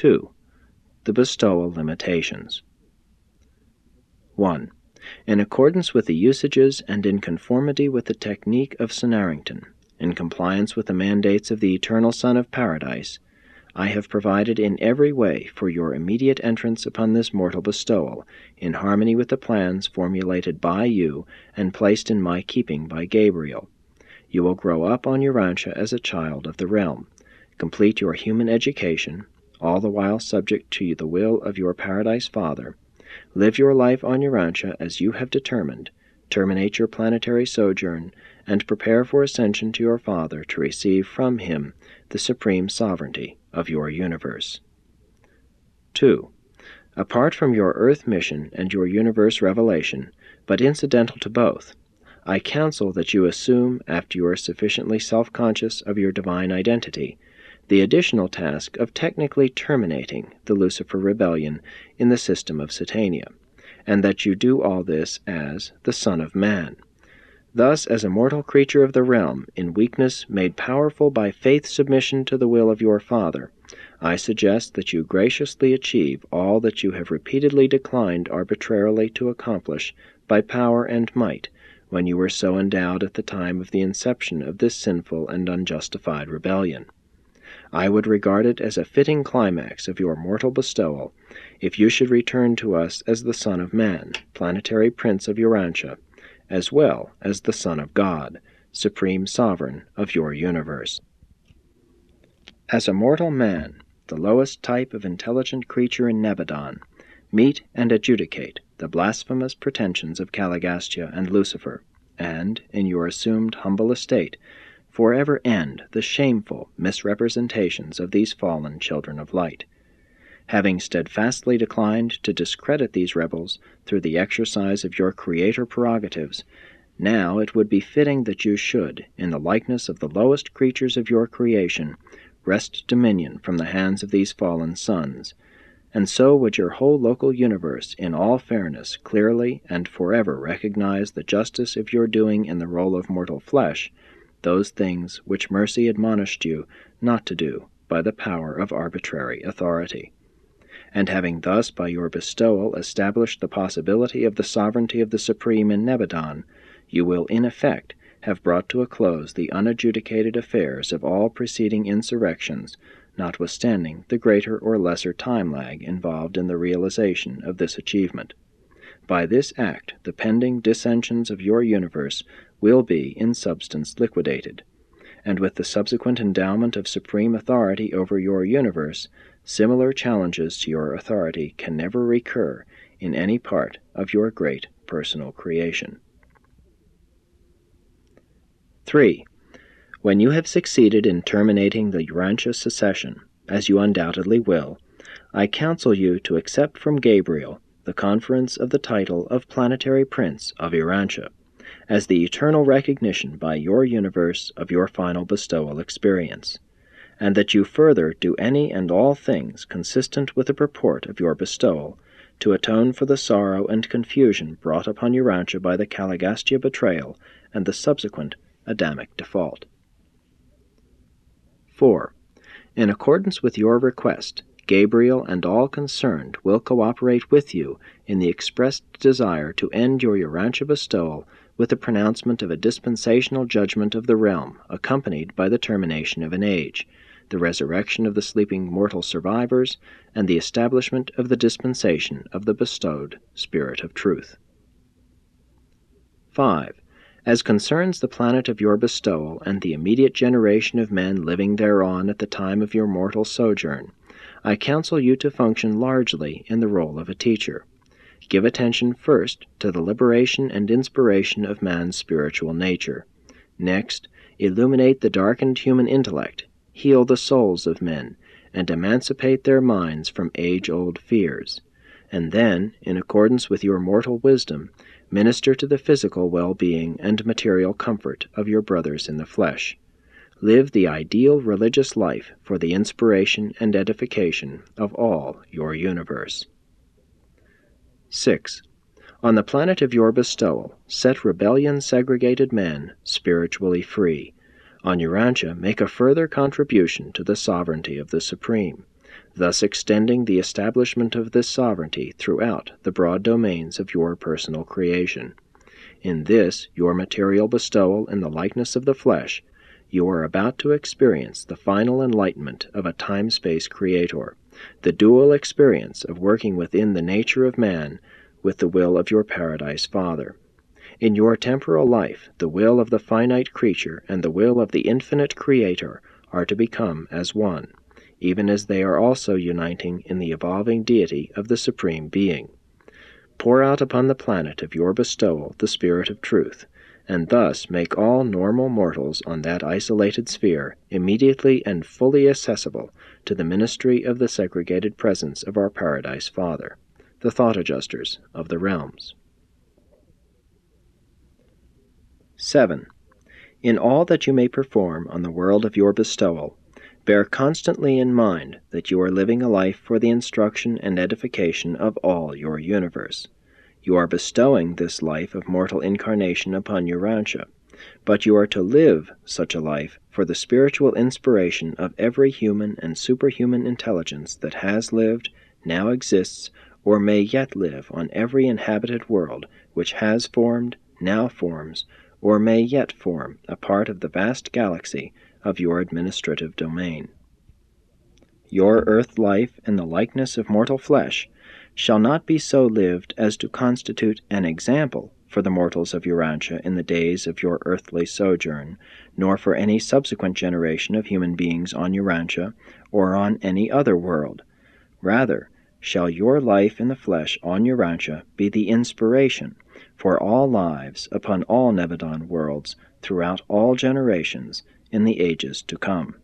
2. The bestowal limitations. 1. In accordance with the usages and in conformity with the technique of Sonarrington, in compliance with the mandates of the Eternal Son of Paradise, I have provided in every way for your immediate entrance upon this mortal bestowal, in harmony with the plans formulated by you and placed in my keeping by Gabriel. You will grow up on Urantia as a child of the realm, complete your human education, all the while subject to the will of your Paradise Father, live your life on Urantia as you have determined, terminate your planetary sojourn, and prepare for ascension to your Father to receive from him the supreme sovereignty of your universe. 2. Apart from your Earth mission and your universe revelation, but incidental to both, I counsel that you assume, after you are sufficiently self-conscious of your divine identity, the additional task of technically terminating the Lucifer rebellion in the system of Satania, and that you do all this as the Son of Man. Thus, as a mortal creature of the realm, in weakness made powerful by faith submission to the will of your Father, I suggest that you graciously achieve all that you have repeatedly declined arbitrarily to accomplish by power and might, when you were so endowed at the time of the inception of this sinful and unjustified rebellion. I would regard it as a fitting climax of your mortal bestowal if you should return to us as the Son of Man, planetary prince of Urantia, as well as the Son of God, supreme sovereign of your universe. As a mortal man, the lowest type of intelligent creature in Nebadon, meet and adjudicate the blasphemous pretensions of Caligastia and Lucifer, and, in your assumed humble estate, forever end the shameful misrepresentations of these fallen children of light. Having steadfastly declined to discredit these rebels through the exercise of your creator prerogatives, now it would be fitting that you should, in the likeness of the lowest creatures of your creation, wrest dominion from the hands of these fallen sons, and so would your whole local universe in all fairness clearly and forever recognize the justice of your doing in the role of mortal flesh those things which mercy admonished you not to do by the power of arbitrary authority. And having thus by your bestowal established the possibility of the sovereignty of the Supreme in Nebadon, you will in effect have brought to a close the unadjudicated affairs of all preceding insurrections, notwithstanding the greater or lesser time lag involved in the realization of this achievement. By this act the pending dissensions of your universe will be in substance liquidated, and with the subsequent endowment of supreme authority over your universe, similar challenges to your authority can never recur in any part of your great personal creation. 3. When you have succeeded in terminating the Urantia secession, as you undoubtedly will, I counsel you to accept from Gabriel the conference of the title of Planetary Prince of Urantia, as the eternal recognition by your universe of your final bestowal experience, and that you further do any and all things consistent with the purport of your bestowal to atone for the sorrow and confusion brought upon Urantia by the Caligastia betrayal and the subsequent Adamic default. 4. In accordance with your request, Gabriel and all concerned will cooperate with you in the expressed desire to end your Urantia bestowal with the pronouncement of a dispensational judgment of the realm, accompanied by the termination of an age, the resurrection of the sleeping mortal survivors, and the establishment of the dispensation of the bestowed Spirit of Truth. 5. As concerns the planet of your bestowal and the immediate generation of men living thereon at the time of your mortal sojourn, I counsel you to function largely in the role of a teacher. Give attention first to the liberation and inspiration of man's spiritual nature. Next, illuminate the darkened human intellect, heal the souls of men, and emancipate their minds from age-old fears. And then, in accordance with your mortal wisdom, minister to the physical well-being and material comfort of your brothers in the flesh. Live the ideal religious life for the inspiration and edification of all your universe. 6. On the planet of your bestowal, set rebellion-segregated men spiritually free. On Urantia, make a further contribution to the sovereignty of the Supreme. thus extending the establishment of this sovereignty throughout the broad domains of your personal creation. In this, your material bestowal in the likeness of the flesh, you are about to experience the final enlightenment of a time-space creator, the dual experience of working within the nature of man with the will of your Paradise Father. In your temporal life, the will of the finite creature and the will of the infinite Creator are to become as one, even as they are also uniting in the evolving deity of the Supreme Being. Pour out upon the planet of your bestowal the Spirit of Truth, and thus make all normal mortals on that isolated sphere immediately and fully accessible to the ministry of the segregated presence of our Paradise Father, the Thought Adjusters of the realms. 7. In all that you may perform on the world of your bestowal, bear constantly in mind that you are living a life for the instruction and edification of all your universe. You are bestowing this life of mortal incarnation upon Urantia, but you are to live such a life for the spiritual inspiration of every human and superhuman intelligence that has lived, now exists, or may yet live on every inhabited world which has formed, now forms, or may yet form a part of the vast galaxy of your administrative domain. Your earth life in the likeness of mortal flesh shall not be so lived as to constitute an example for the mortals of Urantia in the days of your earthly sojourn, nor for any subsequent generation of human beings on Urantia or on any other world. Rather, shall your life in the flesh on Urantia be the inspiration for all lives upon all Nebadon worlds throughout all generations in the ages to come.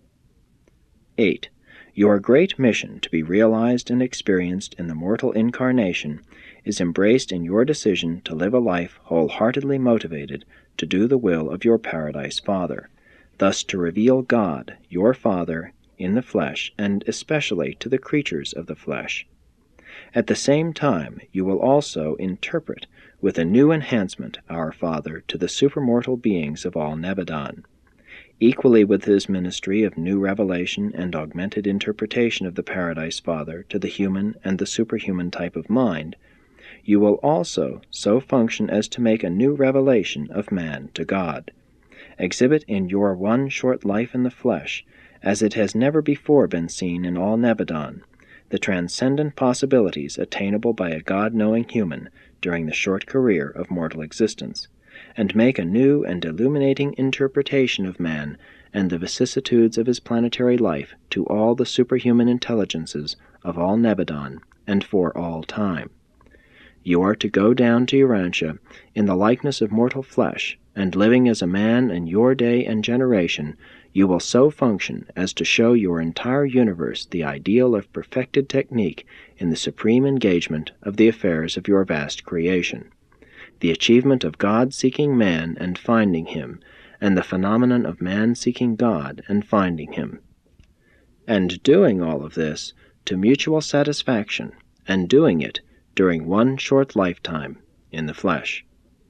8. Your great mission to be realized and experienced in the mortal incarnation is embraced in your decision to live a life wholeheartedly motivated to do the will of your Paradise Father, thus to reveal God, your Father, in the flesh, and especially to the creatures of the flesh. At the same time, you will also interpret with a new enhancement our Father to the supermortal beings of all Nebadon. Equally with his ministry of new revelation and augmented interpretation of the Paradise Father to the human and the superhuman type of mind, you will also so function as to make a new revelation of man to God. Exhibit in your one short life in the flesh, as it has never before been seen in all Nebadon, the transcendent possibilities attainable by a God-knowing human during the short career of mortal existence, and make a new and illuminating interpretation of man and the vicissitudes of his planetary life to all the superhuman intelligences of all Nebadon and for all time. You are to go down to Urantia in the likeness of mortal flesh, and living as a man in your day and generation, you will so function as to show your entire universe the ideal of perfected technique in the supreme engagement of the affairs of your vast creation, the achievement of God seeking man and finding him, and the phenomenon of man seeking God and finding him, and doing all of this to mutual satisfaction, and doing it during one short lifetime in the flesh.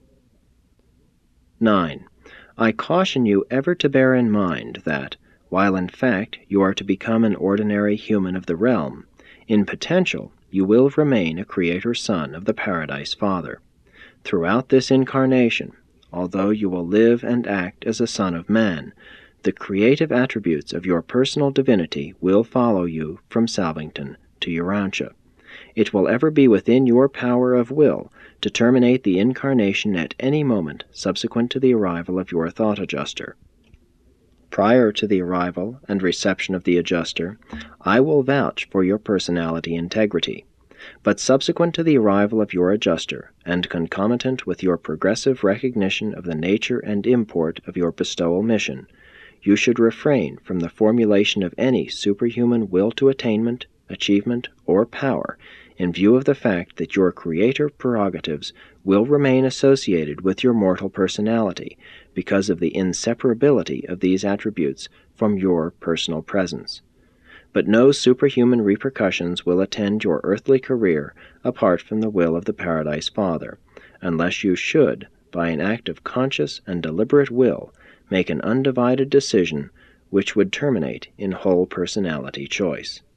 9. I caution you ever to bear in mind that, while in fact you are to become an ordinary human of the realm, in potential you will remain a Creator Son of the Paradise Father. Throughout this incarnation, although you will live and act as a son of man, the creative attributes of your personal divinity will follow you from Salvington to Urantia. It will ever be within your power of will to terminate the incarnation at any moment subsequent to the arrival of your thought adjuster. Prior to the arrival and reception of the adjuster, I will vouch for your personality integrity. But subsequent to the arrival of your adjuster, and concomitant with your progressive recognition of the nature and import of your bestowal mission, you should refrain from the formulation of any superhuman will to attainment, achievement, or power, in view of the fact that your creator prerogatives will remain associated with your mortal personality because of the inseparability of these attributes from your personal presence. But no superhuman repercussions will attend your earthly career apart from the will of the Paradise Father, unless you should, by an act of conscious and deliberate will, make an undivided decision which would terminate in whole personality choice.